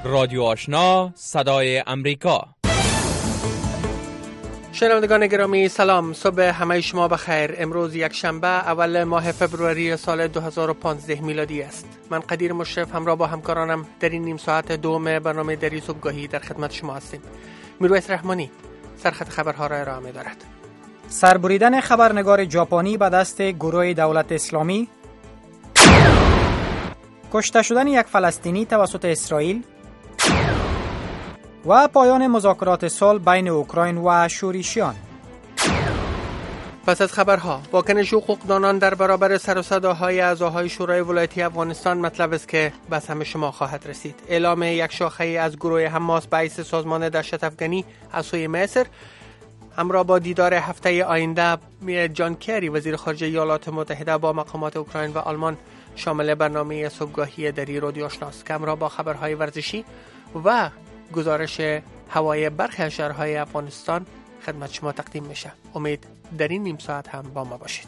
رادیو آشنا صدای امریکا. شنوندگان گرامی سلام، صبح همه شما بخیر. امروز یک شنبه اول ماه فبروری سال 2015 میلادی است. من قدیر مشرف همراه با همکارانم در این نیم ساعت دوم برنامه دری صبحگاهی در خدمت شما هستیم. میرویس رحمانی سرخط خبرها را ارائه می‌دارد. سربریدن خبرنگار ژاپنی به دست گروه دولت اسلامی، کشته شدن یک فلسطینی توسط اسرائیل و پایان مذاکرات صلح بین اوکراین و شوریشیان. پس از خبرها، واکنش حقوقدانان در برابر سر و صداهای اعضاهای شورای ولایتی افغانستان مطلب است که به سهم شما خواهد رسید. اعلام یک شاخه از گروه حماس بعث سازمان دهشت افغانی از سوی مصر، همراه با دیدار هفته آینده جان کری وزیر خارجه ایالات متحده با مقامات اوکراین و آلمان شامل برنامه صبحگاهی دری رادیو آشناست که همراه با خبرهای ورزشی و گزارش هوای برخی از شهرهای افغانستان خدمت شما تقدیم میشه. امید در این نیم ساعت هم با ما باشید.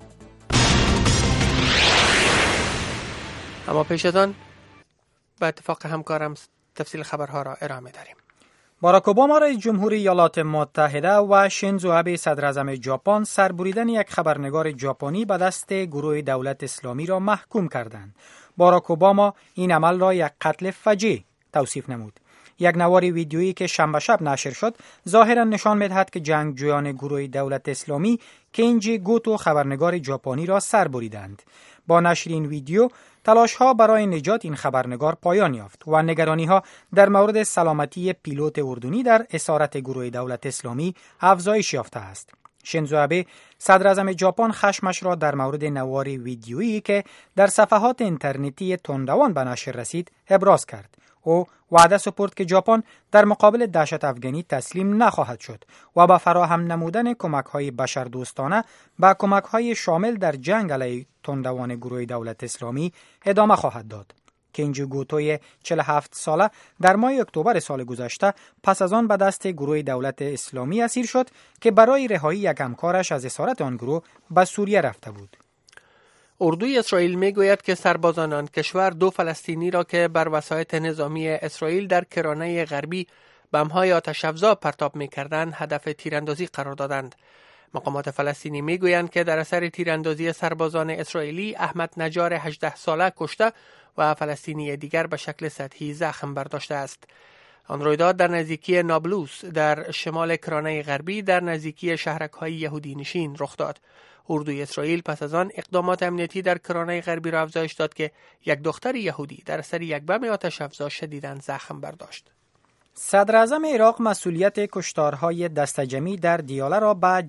اما پیش از آن به اتفاق همکارم تفصیل خبرها را ارائه داریم. باراک اوباما رئیس جمهوری ایالات متحده و شینزو آبه صدر اعظم ژاپن سربریدن یک خبرنگار ژاپنی به دست گروه دولت اسلامی را محکوم کردند. باراک اوباما این عمل را یک قتل فجیع توصیف نمود. یک نوار ویدیویی که شنبه شب نشر شد ظاهرا نشان می‌دهد که جنگجویان گروه دولت اسلامی کینجی گوتو خبرنگار ژاپنی را سر بریدند. با نشر این ویدیو تلاش‌ها برای نجات این خبرنگار پایان یافت و نگرانی‌ها در مورد سلامتی پیلوت اردنی در اسارت گروه دولت اسلامی افزایش یافته است. شینزو آبه صدر اعظم ژاپن خشمش را در مورد نوار ویدیویی که در صفحات اینترنتی تندروان به نشر رسید ابراز کرد. او وعده سپرد که ژاپن در مقابل دهشت افغانی تسلیم نخواهد شد و با فراهم نمودن کمک‌های بشردوستانه به کمک‌های شامل در جنگ علیه تندروان گروه دولت اسلامی ادامه خواهد داد. کینجی گوتوی 47 ساله در ماه اکتبر سال گذشته پس از آن به دست گروه دولت اسلامی اسیر شد که برای رهایی یک همکارش از اسارت آن گروه به سوریه رفته بود. اردوی اسرائیل میگوید که سربازان آن کشور 2 فلسطینی را که بر وسایط نظامی اسرائیل در کرانه غربی بم‌های آتش‌افزا پرتاب می‌کردند هدف تیراندازی قرار دادند. مقامات فلسطینی میگویند که در اثر تیراندازی سربازان اسرائیلی احمد نجار 18 ساله کشته و فلسطینی دیگر به شکل سطحی زخم برداشته است. آن رویداد در نزدیکی نابلوس در شمال کرانه غربی در نزدیکی شهرک‌های یهودی نشین رخ داد. اردوی اسرائیل پس از آن اقدامات امنیتی در کرانه غربی را افزایش داد که یک دختر یهودی در اثر یک بم آتش افزا شدیداً زخم برداشت. صدر اعظم عراق مسئولیت کشتارهای دسته‌جمعی در دیاله را به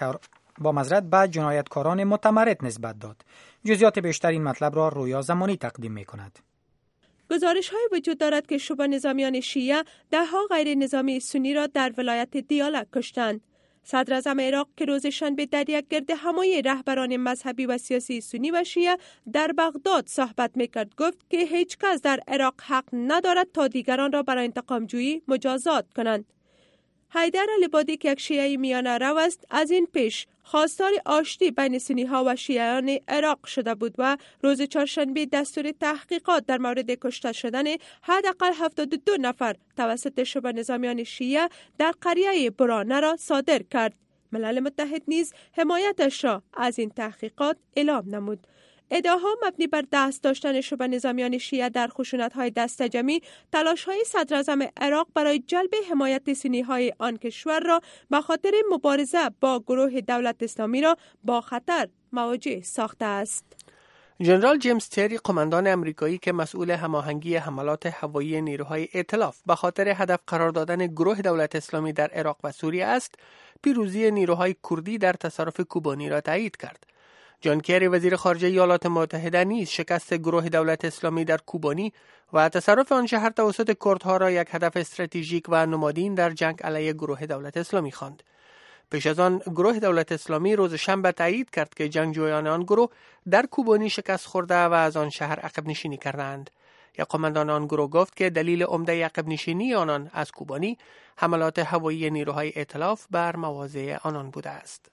جنایتکاران متمرد نسبت داد. جزئیات بیشتر این مطلب را رویا زمانی تقدیم می‌کند. گزارش‌های وجود دارد که شبه نظامیان شیعه ده‌ها غیر نظامی سنی را در ولایت دیاله کشتند. صدر اعظم عراق که روز شنبه در یک گرد همایی رهبران مذهبی و سیاسی سنی و شیعه در بغداد صحبت میکرد گفت که هیچ کس در عراق حق ندارد تا دیگران را برای انتقام جویی مجازات کنند. حیدر العبادی که یک شیعه میانه رو است از این پیش خواستار آشتی بین سنی ها و شیعیان عراق شده بود و روز چهارشنبه دستور تحقیقات در مورد کشته شدن حداقل 72 نفر توسط شبه نظامیان شیعه در قریه برانه را صادر کرد. ملل متحد نیز حمایتش را از این تحقیقات اعلام نمود. ادعاها مبنی بر دست داشتن شبه نظامیان شیعه در خشونت‌های دسته‌جمعی تلاش‌های صدر اعظم عراق برای جلب حمایت سنی‌های آن کشور را به خاطر مبارزه با گروه دولت اسلامی را با خطر مواجه ساخته است. ژنرال جیمز تری قماندان امریکایی که مسئول هماهنگی حملات هوایی نیروهای ائتلاف به خاطر هدف قرار دادن گروه دولت اسلامی در عراق و سوریه است، پیروزی نیروهای کردی در تصرف کوبانی را تایید کرد. جان کری وزیر خارجه ایالات متحده نیز شکست گروه دولت اسلامی در کوبانی و تصرف آن شهر توسط کردها را یک هدف استراتژیک و نمادین در جنگ علیه گروه دولت اسلامی خواند. پیش از آن گروه دولت اسلامی روز شنبه تایید کرد که جنگجویان آن گروه در کوبانی شکست خورده و از آن شهر عقب نشینی کردند. یک قماندان آن گروه گفت که دلیل عمده عقب نشینی آنان از کوبانی حملات هوایی نیروهای ائتلاف بر مواضع آنان بوده است.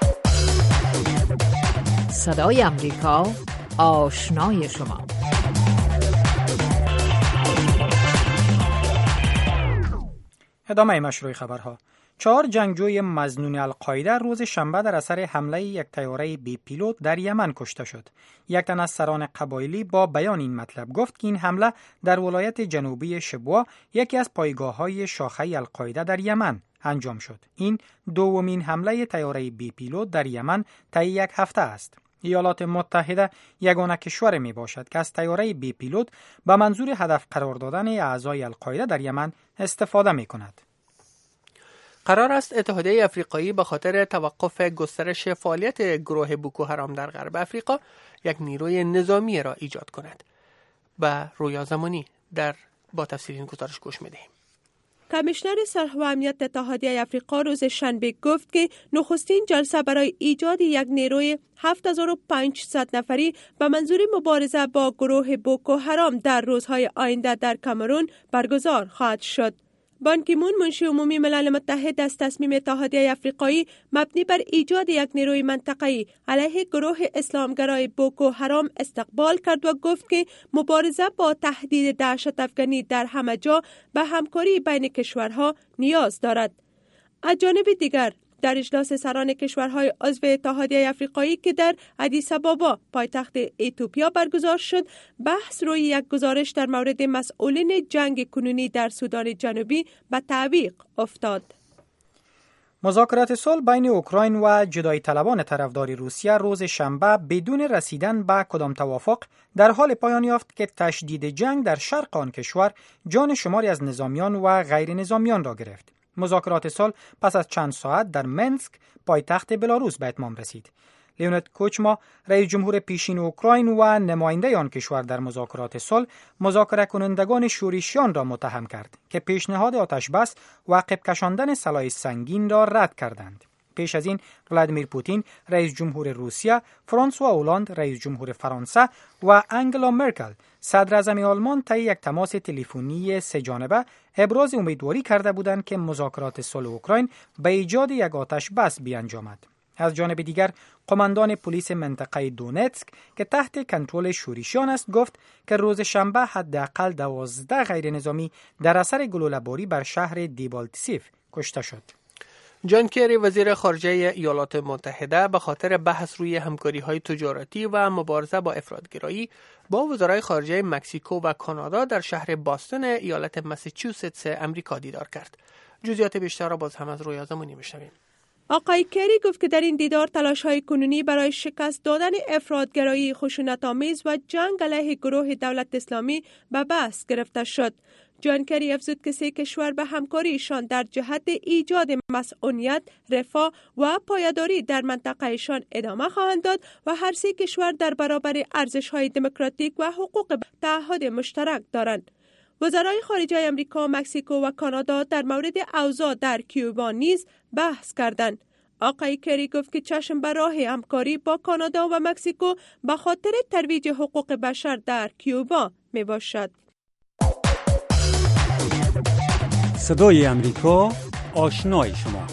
صدای امریکا آشنای شما. ادامه مشروع خبرها. 4 جنگجوی مظنون القاعده روز شنبه در اثر حمله یک طیاره بی پیلوت در یمن کشته شد. یک تن از سران قبایلی با بیان این مطلب گفت که این حمله در ولایت جنوبی شبوه، یکی از پایگاه‌های شاخه القاعده در یمن، انجام شد. این دومین حمله طیاره بی پیلوت در یمن طی یک هفته است. ایالات متحده یگانه کشور می باشد که از طیاره بی پیلوت به منظور هدف قرار دادن اعضای القاعده در یمن استفاده می کند. قرار است اتحادیه افریقایی به خاطر توقف گسترش فعالیت گروه بوکو حرام در غرب افریقا یک نیروی نظامی را ایجاد کند. به رویا زمانی با تفصیل این گزارش گوش می‌دهیم. کمیشنر صلح و امنیت اتحادیه افریقا روز شنبه گفت که نخستین جلسه برای ایجاد یک نیروی 7500 نفری به منظور مبارزه با گروه بوکو حرام در روزهای آینده در کامرون برگزار خواهد شد. بان کی مون، منشی عمومی ملل متحد، از تصمیم اتحادیه افریقایی مبنی بر ایجاد یک نیروی منطقه‌ای علیه گروه اسلامگرای بوکو حرام استقبال کرد و گفت که مبارزه با تهدید دهشت افغانی در همه جا به همکاری بین کشورها نیاز دارد. از جانب دیگر در اجلاس سران کشورهای عضو اتحادیه افریقایی که در ادیس آبابا پایتخت اتیوپیا برگزار شد، بحث روی یک گزارش در مورد مسئولین جنگ کنونی در سودان جنوبی به تعویق افتاد. مذاکرات صلح بین اوکراین و جدایی طلبان طرفدار روسیه روز شنبه بدون رسیدن به کدام توافق در حال پایان یافت که تشدید جنگ در شرق آن کشور جان شماری از نظامیان و غیر نظامیان را گرفت. مذاکرات صلح پس از چند ساعت در منسک پایتخت بلاروس به اتمام رسید. لیونید کوچما، رئیس جمهور پیشین اوکراین و نماینده آن کشور در مذاکرات صلح، مذاکره کنندگان شورشیان را متهم کرد که پیشنهاد آتش بس و عقب کشاندن سلاح سنگین را رد کردند. پیش از این ولادیمیر پوتین، رئیس جمهور روسیه، فرانسوا اولاند، رئیس جمهور فرانسه و انگلا مرکل، صدر اعظم آلمان، طی یک تماس تلفنی 3 جانبه ابراز امیدواری کرده بودند که مذاکرات صلح اوکراین به ایجاد یک آتش بس بیانجامد. از جانب دیگر، قماندان پلیس منطقه دونتسک که تحت کنترل شورشیان است گفت که روز شنبه حداقل 12 غیر نظامی در اثر گلوله‌باری بر شهر دیبالتسیف کشته شد. جان کری، وزیر خارجه ایالات متحده، به خاطر بحث روی همکاری‌های تجارتی و مبارزه با افراطگرایی با وزرای خارجه مکزیکو و کانادا در شهر باستون ایالت مساچوستس امریکا دیدار کرد. جزئیات بیشتر را باز هم از رویا زمانی میشنویم. آقای کری گفت که در این دیدار تلاش‌های کنونی برای شکست دادن افراطگرایی خشونت‌آمیز و جنگ علیه گروه دولت اسلامی به بحث گرفته شد. جان کری افزود که 3 کشور به همکاریشان در جهت ایجاد مسئولیت، رفاه و پایداری در منطقهشان ادامه خواهند داد و هر 3 کشور در برابر ارزش‌های دموکراتیک و حقوق تعهد مشترک دارند. وزرای خارجه آمریکا، مکزیکو و کانادا در مورد اوضاع در کیوبا نیز بحث کردند. آقای کری گفت که چشم به راه همکاری با کانادا و مکزیکو به خاطر ترویج حقوق بشر در کیوبا می باشد. صدای امریکا، آشنای شما.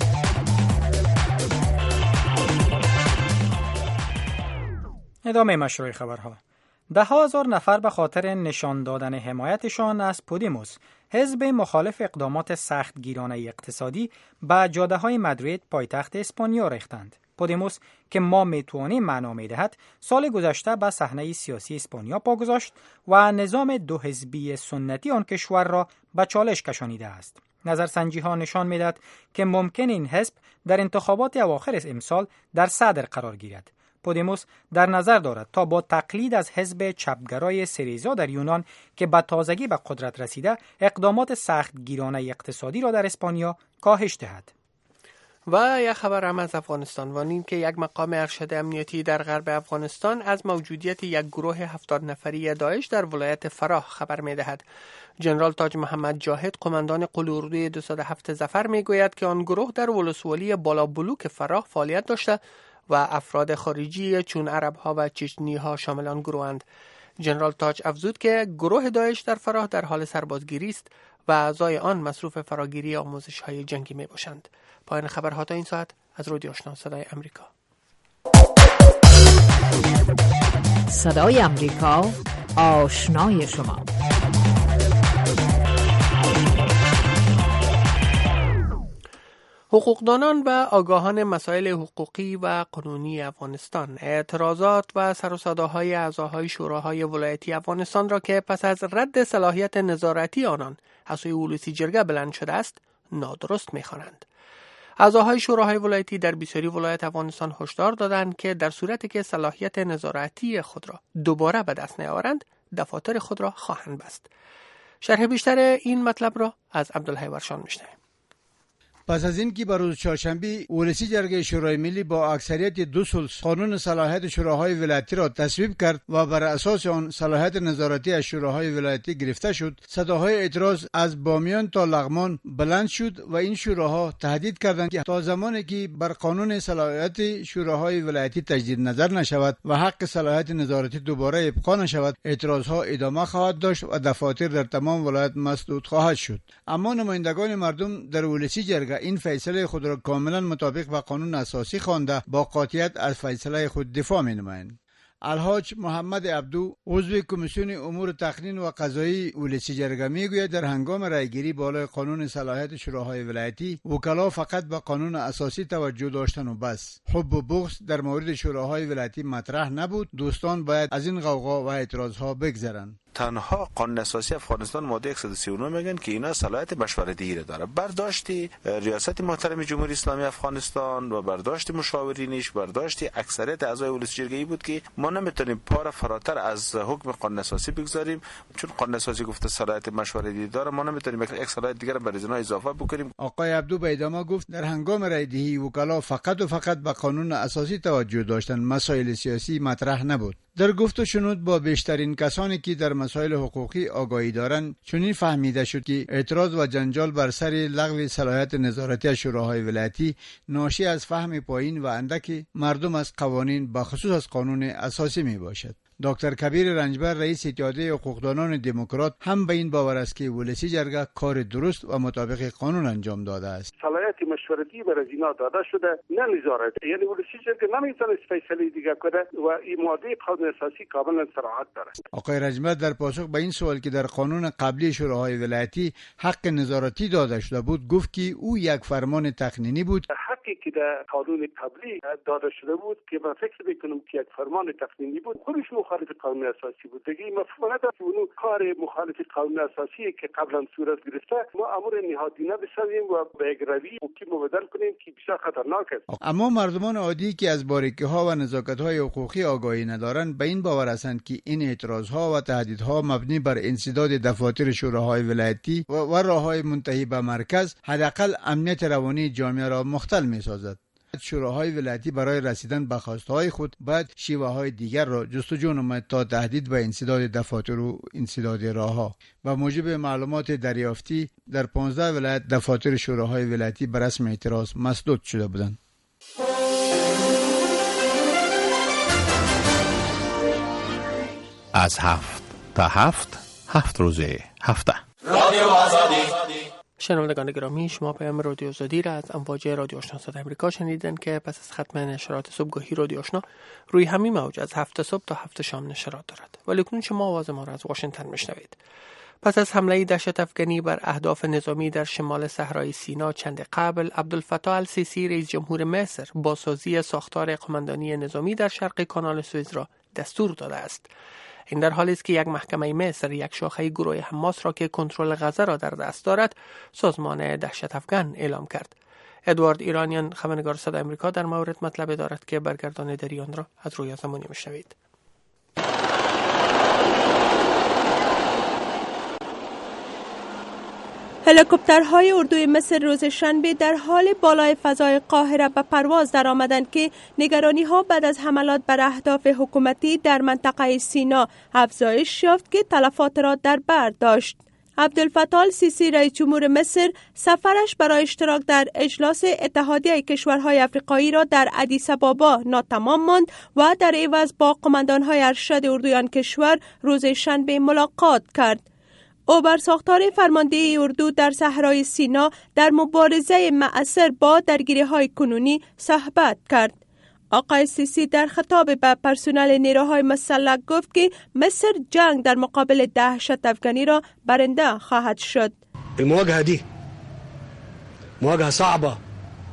ادامه مشروع خبرها. 10,000 نفر به خاطر نشان دادن حمایتشان از پودیموس، حزب مخالف اقدامات سختگیرانه اقتصادی، به جاده‌های مادرید پایتخت اسپانیا ریختند. پودیموس که ما میتوانیم معنا میدهد، سال گذشته به صحنه سیاسی اسپانیا پا گذاشت و نظام 2 حزبی سنتی آن کشور را به چالش کشانیده است. نظرسنجی‌ها نشان می‌دهد که ممکن این حزب در انتخابات اواخر امسال در صدر قرار گیرد. پودیموس در نظر دارد تا با تقلید از حزب چپگرای سریزا در یونان که به تازگی به قدرت رسیده، اقدامات سختگیرانه اقتصادی را در اسپانیا کاهش دهد. و یک خبر هم از افغانستان و این که یک مقام ارشد امنیتی در غرب افغانستان از موجودیت یک گروه 70 نفری داعش در ولایت فراه خبر می‌دهد. جنرال تاج محمد جاهد، قماندان قلوردوی 207 ظفر، می‌گوید که آن گروه در ولسوالی بالابلوک فراه فعالیت داشته و افراد خارجی چون عرب‌ها و چچنی‌ها شامل آن گروهند. جنرال تاج افزود که گروه داعش در فراه در حال سربازگیری است و اعضای آن مصروف فراگیری آموزش‌های جنگی می‌باشند. پایان خبرها تا این ساعت از رادیو آشنا صدای امریکا. صدای امریکا، آشنای شما. حقوقدانان و آگاهان مسائل حقوقی و قانونی افغانستان اعتراضات و سر و صداهای اعضاهای شوراهای ولایتی افغانستان را که پس از رد صلاحیت نظارتی آنان از سوی ولسی جرگه بلند شده است نادرست می‌خوانند. اعضاهای شوراهای ولایتی در بسیاری ولایت افغانستان هشدار دادند که در صورتی که صلاحیت نظارتی خود را دوباره به دست نیاورند دفاتر خود را خواهند بست. شرح بیشتر این مطلب را از عبدالحی ورشان می‌شنویم. پس از این که بر روز چهارشنبه ولسی جرگه شورای ملی با اکثریت 2 ثلث قانون صلاحیت شوراهای ولایتی را تصویب کرد و بر اساس آن صلاحیت نظارتی از شوراهای ولایتی گرفته شد، صداهای اعتراض از بامیان تا لغمان بلند شد و این شوراها تهدید کردند که تا زمانی که بر قانون صلاحیت شوراهای ولایتی تجدید نظر نشود و حق صلاحیت نظارتی دوباره ابقا نشود، اعتراضها ادامه خواهد داشت و دفاتر در تمام ولایت مسدود خواهد شد. اما نمایندگان مردم در ولسی جرگه این فیصله خود را کاملا مطابق با قانون اساسی خوانده با قاطعیت از فیصله خود دفاع می‌نمایند. الحاج محمد عبدو عضو کمیسیون امور تقنین و قضایی ولسی جرگه میگوید در هنگام رایگیری بالای قانون صلاحیت شوراهای ولایتی وکلا فقط به قانون اساسی توجه داشتن و بس. حب و بغض در مورد شوراهای ولایتی مطرح نبود. دوستان باید از این غوغا و اعتراضها بگذرند. تنها قانون اساسی افغانستان ماده 139 میگن که اینا صلاحیت مشورتی را داره. برداشت ریاست محترم جمهوری اسلامی افغانستان و برداشت مشاورینش، برداشت اکثریت اعضای ولسی جرگه بود که ما نمیتونیم پا فراتر از حکم قانون اساسی بگذاریم، چون قانون اساسی گفته صلاحیت مشورتی داره، ما نمیتونیم یک صلاحیت دیگر بر ازنا اضافه بکنیم. آقای عبدو به ادامه گفت در هنگام رایدهی وکلا فقط و فقط به قانون اساسی توجه داشتند، مسائل سیاسی مطرح نبود. در گفت و شنود با بیشترین کسانی که در مسائل حقوقی آگاهی دارند چنین فهمیده شد که اعتراض و جنجال بر سر لغو صلاحیت نظارتی شوراهای ولایتی ناشی از فهم پایین و اندک مردم از قوانین بخصوص از قانون اساسی می باشد. دکتر کبیر رنجبر رئیس اتحادیه حقوقدانان دموکرات هم به این باور است که ولسی جرگه کار درست و مطابق قانون انجام داده است. صلاحیت مشورتی بر از اینا داده شده، نه نظارت. یعنی ولسی جرگه نمیتونه فیصله دیگه کنه و این ماده قانون اساسی کاملا صراحت داره. آقای رنجبر در پاسخ به این سوال که در قانون قبلی شوراهای ولایتی حق نظارتی داده شده بود گفت که او یک فرمان تقنینی بود. حقی که در قانون قبلی داده شده بود که من فکر میکنم که یک فرمان تقنینی بود، خودش مخالف قانون اساسی بود. دیگه مفهوم نداره که اونو کار مخالف قانون اساسی که قبلا صورت گرفته ما امر نهادینه بسازیم و به یک روی حکم بدل کنیم که بسیار خطرناک است. اما مردمان عادی که از باریکی‌ها و نزاکت‌های حقوقی آگاهی ندارند به این باور هستند که این اعتراض‌ها و تهدیدها مبنی بر انسداد دفاتر شوراهای ولایتی و راه‌های منتهی به مرکز حداقل امنیت روانی جامعه را مختل می‌سازد. شوراهای ولایتی برای رسیدن به خواستهای خود باید شیوه‌های دیگر را جستجو نماید تا تهدید به انسداد دفاتر و انسداد راه‌ها. و موجب معلومات دریافتی در 15 ولایت دفاتر شوراهای ولایتی بر رسم اعتراض مسدود شده بودند. از 7 تا 7 روز هفته. رادیو آزادی. شنوندگان گرامی، شما پیام رادیو آزادی را از امواج رادیو آشنا صدای امریکا شنیدن که پس از ختم نشرات صبحگاهی رادیو آشنا روی همین موج از 7 صبح تا 7 شام نشرات دارد. ولی کنون شما آواز ما را از واشنگتن میشنوید. پس از حمله دهشت افغانی بر اهداف نظامی در شمال صحرای سینا چند قبل، عبدالفتاح السیسی رئیس جمهور مصر بازسازی ساختار قماندانی نظامی در شرق کانال سوئز را دستور داده است. این در حالی است که یک محکمه مصر یک شاخه گروه حماس را که کنترل غزه را در دست دارد سازمان دهشت افغان اعلام کرد. ادوارد ایرانیان خبرنگار صدای آمریکا در مورد مطلب دارد که برگردانیداری آن را از رویا زمانی میشنوید. هلیکوپترهای اردوی مصر روز شنبه در حال بالای فضای قاهره به پرواز درآمدند که نگرانی‌ها بعد از حملات بر اهداف حکومتی در منطقه سینا افزایش یافت که تلفات را در بر داشت. عبدالفتاح السیسی رئیس جمهور مصر سفرش برای اشتراک در اجلاس اتحادیه کشورهای افریقایی را در ادیس آبابا ناتمام ماند و در عوض با قماندان‌های ارشد اردوی آن کشور روز شنبه ملاقات کرد. او بر ساختار فرماندهی اردو در صحرای سینا در مبارزه مؤثر با درگیری‌های کنونی صحبت کرد. آقای سیسی در خطاب به پرسنل نیروهای مسلح گفت که مصر جنگ در مقابل دهشت افغانی را برنده خواهد شد. المواجهة دي مواجهة صعبة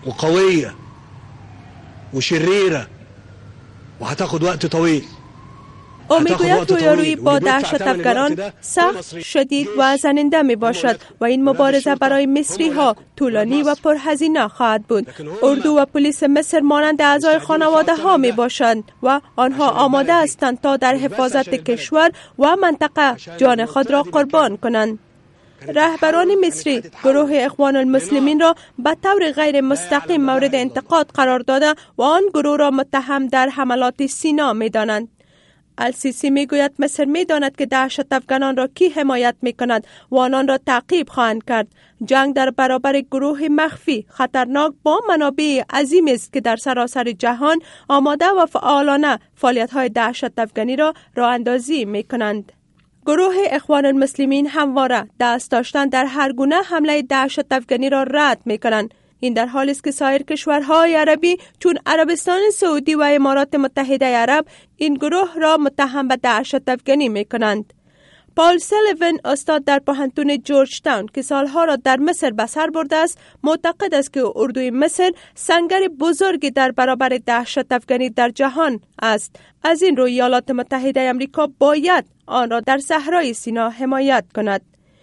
وقوية وشريرة وهتاخد وقت طويل. او میگوید رویارویی با دهشت افغانان سخت، شدید و زننده می باشد و این مبارزه برای مصری ها طولانی و پرهزینه خواهد بود. اردو و پلیس مصر مانند اعضای خانواده ها می باشند و آنها آماده هستند تا در حفاظت کشور و منطقه جان خود را قربان کنند. رهبران مصری گروه اخوان المسلمین را به طور غیر مستقیم مورد انتقاد قرار داده و آن گروه را متهم در حملات سینا می دانند. السیسی می گوید مصر می داند که دهشت افغانان را کی حمایت می کند و آنان را تعقیب خواهند کرد. جنگ در برابر گروه مخفی خطرناک با منابع عظیم است که در سراسر جهان آماده و فعالانه فعالیت های دهشت افغانی را راه اندازی می کنند. گروه اخوان المسلمین همواره دست داشتن در هر گونه حمله دهشت افغانی را رد می کنند. این در حالی است که سایر کشورهای عربی چون عربستان سعودی و امارات متحده عرب این گروه را متهم به دهشت افغانی می کنند. پال سلیون استاد در پوهنتون جورج تاون که سالها را در مصر به سر برده است معتقد است که اردوی مصر سنگر بزرگی در برابر دهشت افغانی در جهان است. از این رو ایالات متحده آمریکا باید آن را در صحرای سینا حمایت کند.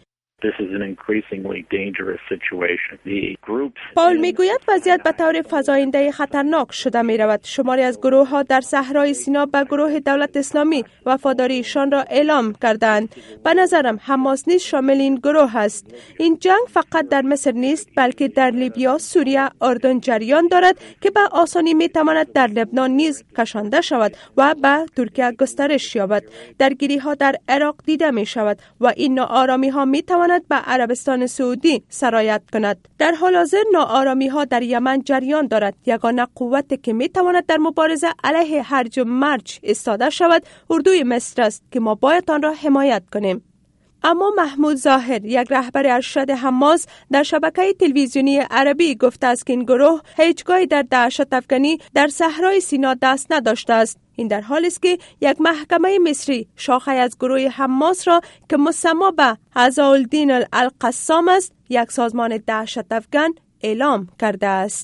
پال میگوید وضعیت به طور فزاینده خطرناک شده می رود. شماری از گروه ها در صحرای سینا به گروه دولت اسلامی وفاداریشان را اعلام کردند. به نظرم حماس نیز شامل این گروه است. این جنگ فقط در مصر نیست بلکه در لیبیا، سوریه، اردن جریان دارد که به آسانی می تواند در لبنان نیز کشانده شود و به ترکیه گسترش یابد. درگیری ها در عراق دیده می شود و این ناآرامی ها می تواند به عربستان سعودی سرایت کند. در حال حاضر ناآرامی ها در یمن جریان دارد. یگانه قوتی که می تواند در مبارزه علیه هرج و مرج ایستاده شود اردوی مصر است که ما باید آن را حمایت کنیم. اما محمود ظاهر یک رهبر ارشد حماس در شبکه تلویزیونی عربی گفته است که این گروه هیچگاهی در دهشت افغانی در صحرای سینا دست نداشته است. این در حالی است که یک محکمه مصری شاخه از گروه حماس را که مسمی به عزاالدین القسام است یک سازمان دهشت افغان اعلام کرده است.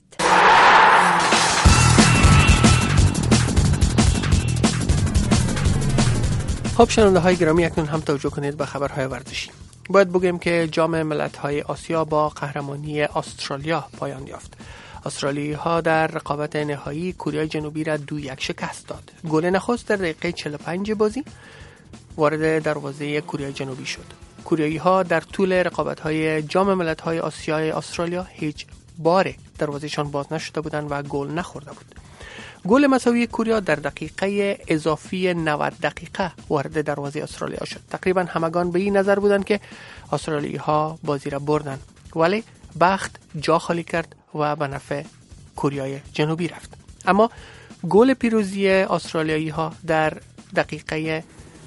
خب شنونده های گرامی اکنون هم توجه کنید به خبرهای ورزشی. باید بگیم که جام ملت‌های آسیا با قهرمانی استرالیا پایان یافت. استرالیایی ها در رقابت نهایی کره جنوبی را 2-1 شکست داد. گل نخست در دقیقه 45 بازی وارد دروازه کره جنوبی شد. کره‌ای ها در طول رقابت های جام ملت‌های آسیای استرالیا هیچ بار دروازه‌شان باز نشده بودند و گل نخورده بود. گل مساوی کره در دقیقه اضافی 90 دقیقه وارد دروازه استرالیا شد. تقریبا همگان به این نظر بودند که استرالیایی ها بازی را بردند، ولی بخت جا خالی کرد و به نفع کره جنوبی رفت. اما گل پیروزی استرالیایی ها در دقیقه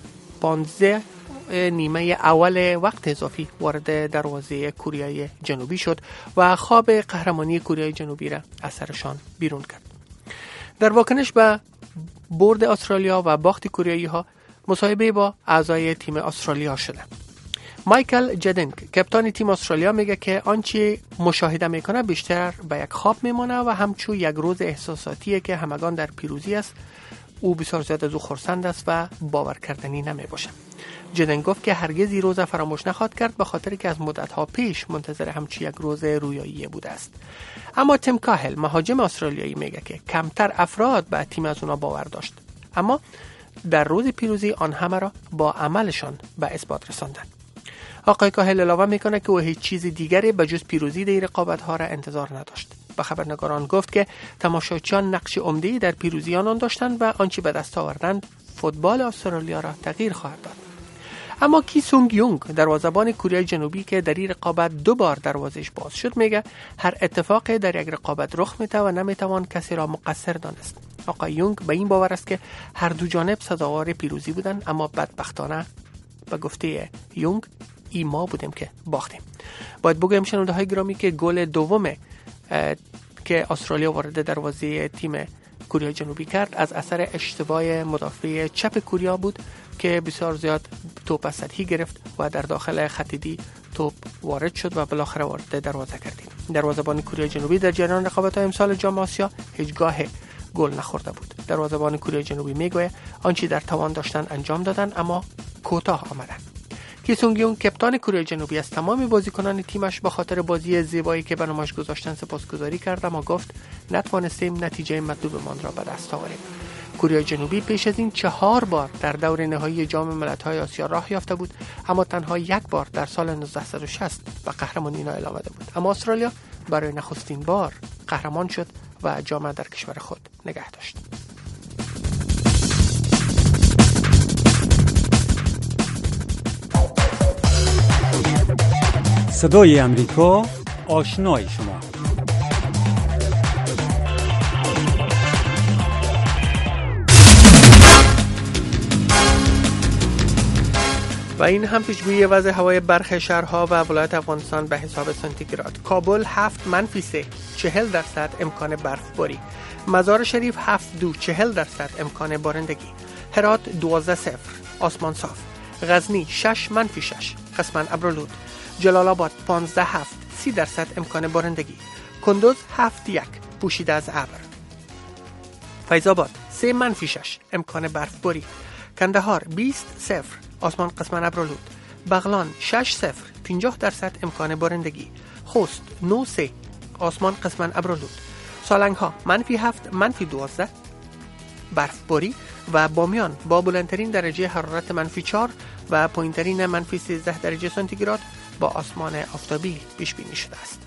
15 نیمه اول وقت اضافی وارد دروازه کره جنوبی شد و خواب قهرمانی کره جنوبی را از سرشان بیرون کرد. در واکنش به برد استرالیا و باخت کره‌ای ها مصاحبه با اعضای تیم استرالیا شده. مایکل جدنگ کپتان تیم استرالیا میگه که آنچه مشاهده میکنه بیشتر به یک خواب میمونه و همچون یک روز احساساتیه که همگان در پیروزی است. او بسیار زیاد از او خرسند است و باور کردنی نمیباشه. جدنگ گفت که هرگز این روز فراموش نخواهد کرد به خاطر که از مدت‌ها پیش منتظر همچون یک روز رویایی بوده است. اما تیم کاهل مهاجم استرالیایی میگه که کمتر افراد به تیم از اونا باور داشت، اما در روز پیروزی آن همه را با عملشان به اثبات رساندند. آقای کاهل علاوه میکنه که او هیچ چیز دیگری به جز پیروزی در رقابت‌ها را انتظار نداشت. به خبرنگاران گفت که تماشاچیان نقش عمده‌ای در پیروزی آنان داشتند و آنچه به دست آوردند فوتبال استرالیا را تغییر خواهد داد. اما کی سونگ یونگ دروازه‌بان کره جنوبی که در این رقابت 2 بار دروازه‌اش باز شد میگه هر اتفاقی در یک رقابت رخ میده و نمیتوان کسی را مقصر دانست. آقای یونگ به این باور است که هر دو جانب سزاوار پیروزی بودند، اما بدبختانه به گفته یونگ ما بودیم که باختیم. باید بگویم شنونده های گرامی که گل دوم که استرالیا وارد دروازه تیم کره جنوبی کرد از اثر اشتباه مدافع چپ کره بود که بسیار زیاد توپ از سطحی گرفت و در داخل خط دی توپ وارد شد و بالاخره وارد دروازه کردیم. دروازه‌بان کره جنوبی در جریان رقابت‌های امسال جام آسیا هیچگاه گل نخورده بود. دروازه‌بان کره جنوبی میگوید آنچه در توان داشتن انجام دادن اما کوتاه آمدند. کی سونگ یونگ کپتان کره جنوبی از تمام بازیکنان تیمش به خاطر بازی زیبایی که به نمایش گذاشتن سپاسگزاری کرد اما گفت نتوانستیم نتیجه مطلوبمان را به دست آوریم. کره جنوبی پیش از این 4 بار در دور نهایی جام ملت‌های آسیا راه یافته بود اما تنها 1 بار در سال 1960 به قهرمانی نائل آمده بود. اما استرالیا برای نخستین بار قهرمان شد و جام در کشور خود نگه داشت. صدای امریکا، آشنای شما. و این هم پیشگویی وضع هوای برخی شهرها و ولایت افغانستان به حساب سانتیگراد. کابل 7-3 40% امکان برفباری. مزار شریف 7-2 40% امکان بارندگی. هرات 12-0 آسمان صاف. غزنی 6-6 قسماً ابرالود. جلال آباد 15-7 30% امکان بارندگی. کندوز 7-1 پوشیده از ابر. فیض آباد 3-6 امکان برفباری. کندهار 20-0 آسمان قسماً ابرالود. بغلان 6-0 50% امکان بارندگی. خوست 9-3 آسمان قسماً ابرالود. سالنگها -7 -12 برفباری و بامیان با بلندترین درجه حرارت -4 و پایینترین -13 درجه سانتیگراد با آسمان آفتابی پیش بینی شده است.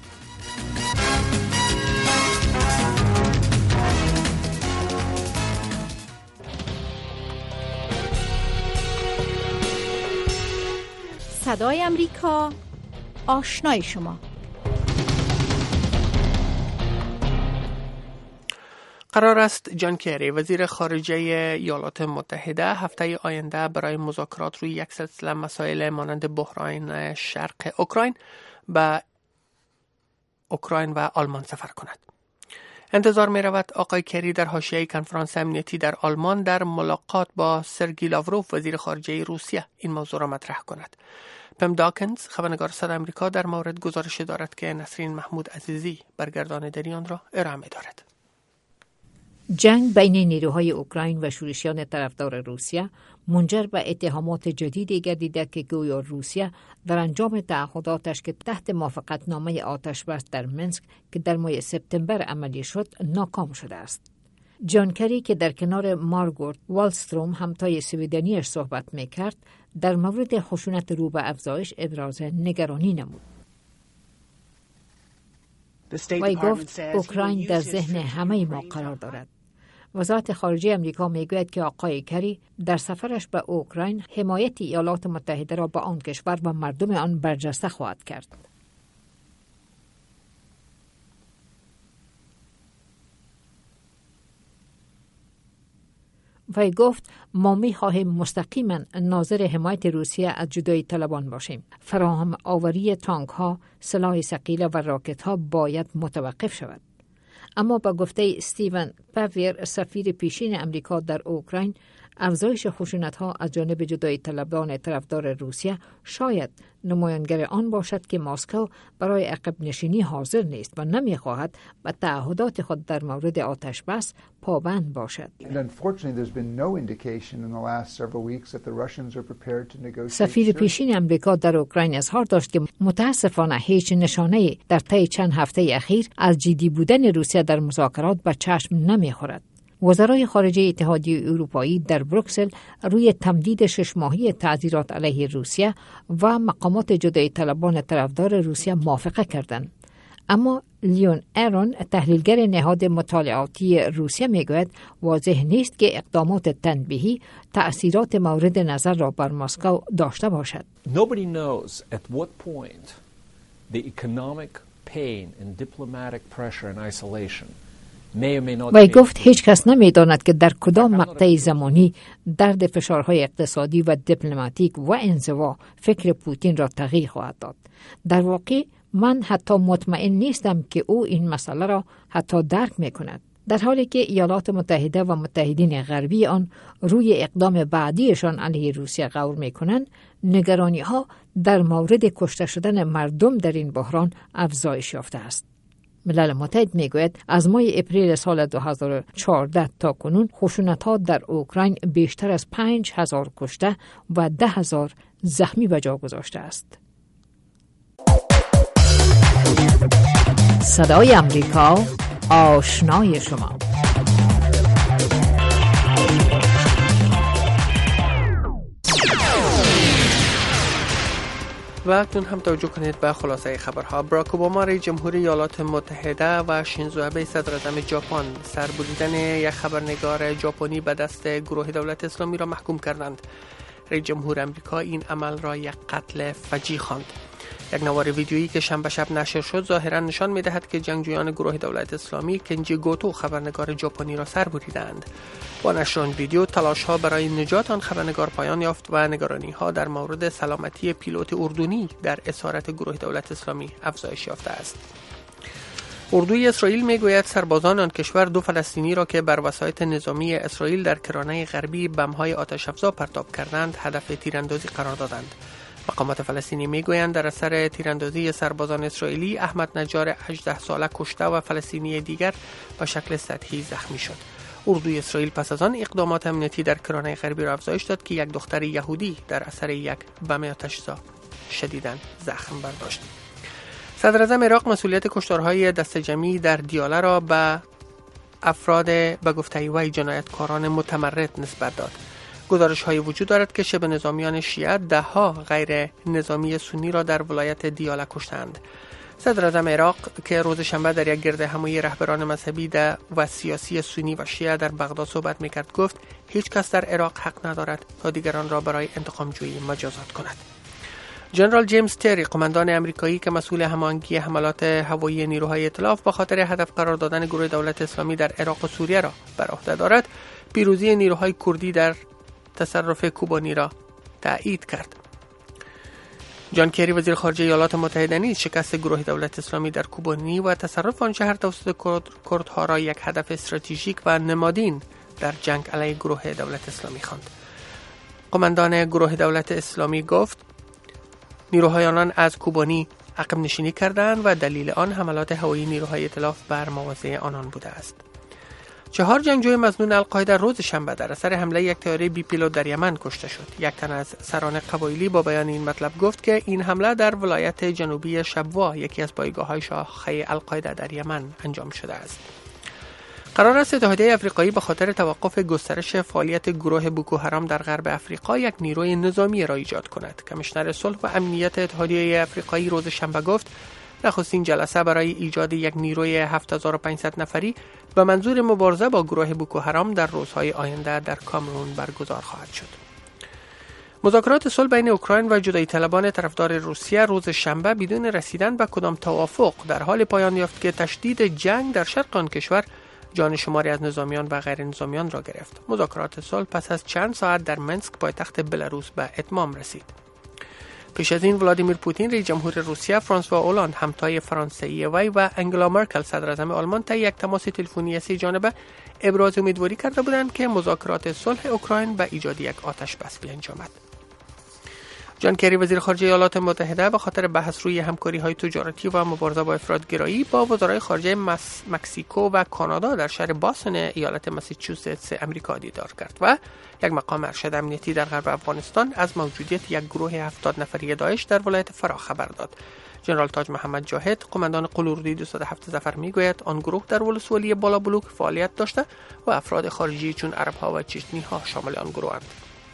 صدای امریکا، آشنای شما. قرار است جان کری وزیر خارجه ایالات متحده هفته آینده برای مذاکرات روی یک سلسله مسائل مانند بحران شرق اوکراین به اوکراین و آلمان سفر کند. انتظار می رود آقای کری در حاشیه کنفرانس امنیتی در آلمان در ملاقات با سرگئی لاوروف وزیر خارجه روسیه این موضوع را مطرح کند. پم داکنز خبرنگار صدای آمریکا در مورد گزارش دارد که نسرین محمود عزیزی برگردانیدنی آن را ارائه می دارد. جنگ بین نیروهای اوکراین و شورشیان طرفدار روسیه منجر به اتهامات جدیدی گردیده که گویا روسیه در انجام تعهداتش که تحت موافقتنامه آتشبس در منسک که در ماه سپتامبر عملی شد ناکام شده است. جان کری که در کنار مارگوت والستروم همتای سویدنیش صحبت میکرد در مورد خشونت رو به افزایش ابراز نگرانی نمود. وی گفت اوکراین در ذهن همه ما قرار دارد. وزارت خارجه امریکا میگوید که آقای کری در سفرش به اوکراین حمایت ایالات متحده را به آن کشور و مردم آن برجسته خواهد کرد. وی گفت ما می‌خواهیم مستقیما ناظر حمایت روسیه از جدایی طلبان باشیم. فراهم آوری تانک ها، سلاح ثقیل و راکت ها باید متوقف شود. اما با گفته استیون پاویر سفیر پیشین امریکا در اوکراین، افزایش خشونت ها از جانب جدایی طلبان طرفدار روسیه شاید نمایانگر آن باشد که مسکو برای عقب نشینی حاضر نیست و نمیخواهد به تعهدات خود در مورد آتش بس پابند باشد. سفیر پیشین امریکا در اوکراین اظهار داشت که متاسفانه هیچ نشانه‌ای در طی چند هفته اخیر از جدی بودن روسیه در مذاکرات به چشم نمیخورد. وزرای خارجه اتحادیه اروپایی در بروکسل روی تمدید 6 ماهی تعزیرات علیه روسیه و مقامات جدایی طلبان طرفدار روسیه موافقه کردند. اما لیون ایرون تحلیلگر نهاد مطالعاتی روسیه میگوید واضح نیست که اقدامات تنبیهی تأثیرات مورد نظر را بر مسکو داشته باشد. Nobody knows at what point the economic pain and diplomatic pressure and isolation وی گفت هیچ کس نمیداند که در کدام مقطع زمانی درد فشارهای اقتصادی و دیپلماتیک و انزوا فکر پوتین را تغییر خواهد داد. در واقع من حتی مطمئن نیستم که او این مسئله را حتی درک میکند. در حالی که ایالات متحده و متحدین غربی آن روی اقدام بعدیشان علیه روسیه غور میکنند، نگرانی ها در مورد کشته شدن مردم در این بحران افزایش یافته است. ملل متحد میگوید از ماه اپریل سال 2014 تا کنون خشونت‌ها در اوکراین بیشتر از 5000 کشته و 10,000 زخمی به جا گذاشته است. صدای امریکا، آشنای شما. و اکنون هم توجه کنید به خلاصه خبرها. باراک اوباما رئیس جمهور ایالات متحده و شینزو آبه صدر اعظم ژاپن سربریدن یک خبرنگار ژاپنی به دست گروه دولت اسلامی را محکوم کردند. رئیس جمهور آمریکا این عمل را یک قتل فجیع خواند. یک نوار ویدیویی که شنبه شب نشر شد ظاهرا نشان می‌دهد که جنگجویان گروه دولت اسلامی کنجی گوتو خبرنگار ژاپنی را سر بریدند. با نشر آن ویدیو تلاش‌ها برای نجات آن خبرنگار پایان یافت و نگرانی‌ها در مورد سلامتی پیلوت اردنی در اسارت گروه دولت اسلامی افزایش یافته است. اردوی اسرائیل میگوید سربازان آن کشور 2 فلسطینی را که بر وسایط نظامی اسرائیل در کرانه غربی بم‌های آتش افزا پرتاب کردند هدف تیراندازی قرار دادند. مقامات فلسطینی میگویند در اثر تیراندازی سربازان اسرائیلی احمد نجار 18 ساله کشته و فلسطینی دیگر به شکل سطحی زخمی شد. اردوی اسرائیل پس از آن اقدامات امنیتی در کرانه غربی را افزایش داد که یک دختر یهودی در اثر یک بم آتش‌زا شدیداً زخم برداشت. صدر اعظم عراق مسئولیت کشتارهای دسته‌جمعی در دیاله را به افراد به گفته وی جنایتکاران متمرد نسبت داد. گزارش‌هایی وجود دارد که شبه نظامیان شیعه 10 غیر نظامی سنی را در ولایت دیاله کشتند. صدر اعظم عراق که روز شنبه در یک گردهمایی رهبران مذهبی و سیاسی سنی و شیعه در بغداد صحبت می‌کرد گفت هیچ کس در عراق حق ندارد تا دیگران را برای انتقام‌جویی مجازات کند. جنرال جیمز تری قماندان آمریکایی که مسئول هماهنگی حملات هوایی نیروهای ائتلاف به خاطر هدف قرار دادن گروه دولت اسلامی در عراق و سوریه را بر عهده دارد، پیروزی نیروهای کردی در تصرف کوبانی را تایید کرد. جان کری وزیر خارجه ایالات متحده نیز شکست گروه دولت اسلامی در کوبانی و تصرف آن شهر توسط کردها را یک هدف استراتژیک و نمادین در جنگ علیه گروه دولت اسلامی خواند. قماندان گروه دولت اسلامی گفت نیروهای آنان از کوبانی عقب نشینی کردند و دلیل آن حملات هوایی نیروهای ائتلاف بر مواضع آنان بوده است. 4 جنگجوی مظنون القاعده روز شنبه در اثر حمله یک طیاره بی پیلوت در یمن کشته شد. یک تن از سران قبایلی با بیان این مطلب گفت که این حمله در ولایت جنوبی شبوه یکی از پایگاه‌های شاخه القاعده در یمن انجام شده است. قرار است اتحادیه آفریقایی به خاطر توقف گسترش فعالیت گروه بوکو حرام در غرب افریقا یک نیروی نظامی را ایجاد کند. کمیشنر صلح و امنیت اتحادیه آفریقایی روز شنبه گفت نخستین جلسه برای ایجاد یک نیروی 7500 نفری به منظور مبارزه با گروه بوکو حرام در روزهای آینده در کامرون برگزار خواهد شد. مذاکرات صلح بین اوکراین و جدایی طلبان طرفدار روسیه روز شنبه بدون رسیدن به کدام توافق در حال پایان یافت که تشدید جنگ در شرق آن کشور جان شماری از نظامیان و غیر نظامیان را گرفت. مذاکرات صلح پس از چند ساعت در منسک پایتخت بلاروس به اتمام رسید. پیش از این ولادیمیر پوتین رئیس جمهور روسیه، فرانسوا اولاند همتای فرانسوی وی و انگلا مرکل صدر اعظم آلمان طی یک تماس تلفنی 3 جانبه ابراز امیدواری کرده بودند که مذاکرات صلح اوکراین به ایجاد یک آتش بس بیانجامد. جان کری وزیر خارجه ایالات متحده به خاطر بحث روی همکاری‌های تجارتی و مبارزه با افراط‌گرایی با وزرای خارجه مکزیکو و کانادا در شهر باستون ایالت ماساچوست آمریکا دیدار کرد و یک مقام ارشد امنیتی در غرب افغانستان از موجودیت یک گروه 70 نفری داعش در ولایت فرا خبر داد. جنرال تاج محمد جاهد قماندان قلوردی 207 ظفر میگوید آن گروه در ولسوالی بالا بلوک فعالیت داشته و افراد خارجی چون عرب‌ها و چچنی‌ها شامل آن گروهند.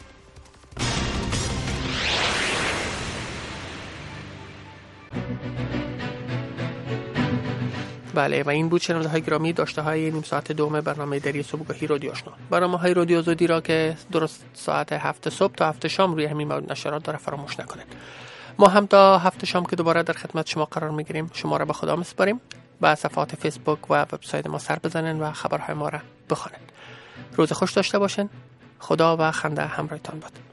بله و این بود شنونده های گرامی داشته های نیم ساعت دوم برنامه دری صبحگاهی رادیو آشنا. برنامه های رادیو آزادی را که درست ساعت 7 صبح تا 7 شام روی همین مواد نشرات داره فراموش نکنید. ما هم تا 7 شام که دوباره در خدمت شما قرار میگیریم شما را به خدا میسپاریم. به صفحات فیسبوک و وبسایت ما سر بزنین و خبرهای ما را بخوانید. روز خوش داشته باشین. خدا و خنده همراهتان باد.